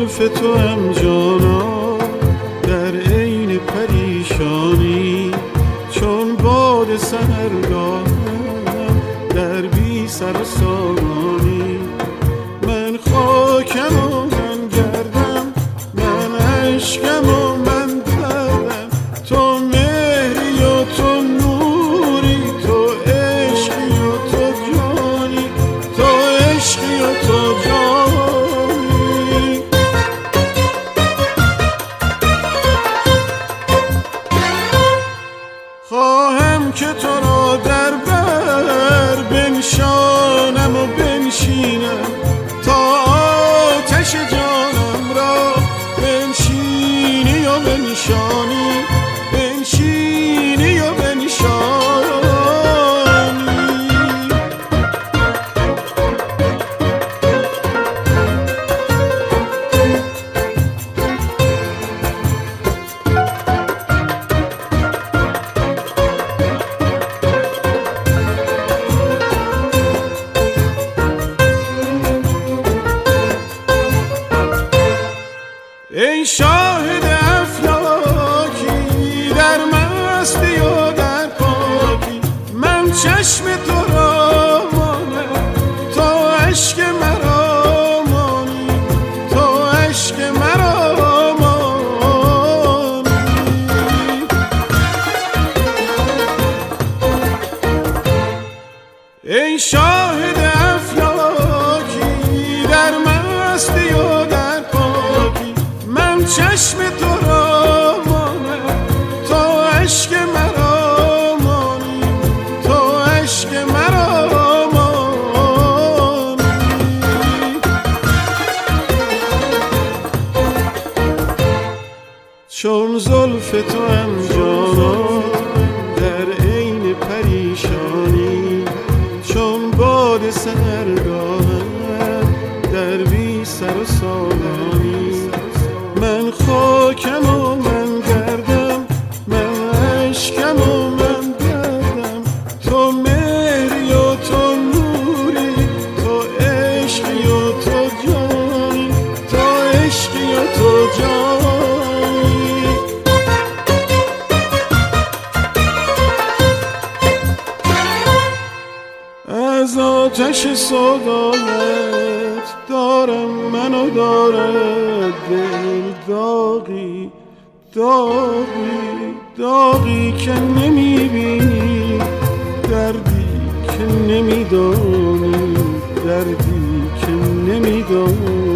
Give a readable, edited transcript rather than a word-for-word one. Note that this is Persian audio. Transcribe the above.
زلف تو هم جانا در عین پریشانی، چون باد سحرگاهم در بی سر و سامانی. من خاکم و من گردم، من عشقم و من دردم، تو مهری و تو نوری، تو عشقی و تو جانی، تو عشقی و تو جانی. خواهم که تو را در بر بنشانم و بنشینم، تا آتش جانم را بنشینی و بنشانی، بنشینی و بنشانی. ای شاهد افلاکی در مستی و در پاکی، من چشم تو را مانم، تو عشق مرا مانی، تو عشق مرا مانی. ای شاهد افلاکی در مستی و در پاکی، من چشم تو را مانم، تو عشق مرا مانی، تو عشق مرا مانی. چون زلف تو هم جانا در عین پریشانی، چون باد سحرگاهم در بی سر و سامانی. من خاکم و من گردم، من عشقم و من دردم، تو مهری و تو نوری، تو عشقی و تو جانی، تو عشقی و تو جانی. از آتش سودایت دارم منو دارد دل داغی، داغی، داغی که نمیبینی، دردی که نمیدانی، دردی که نمیدانی.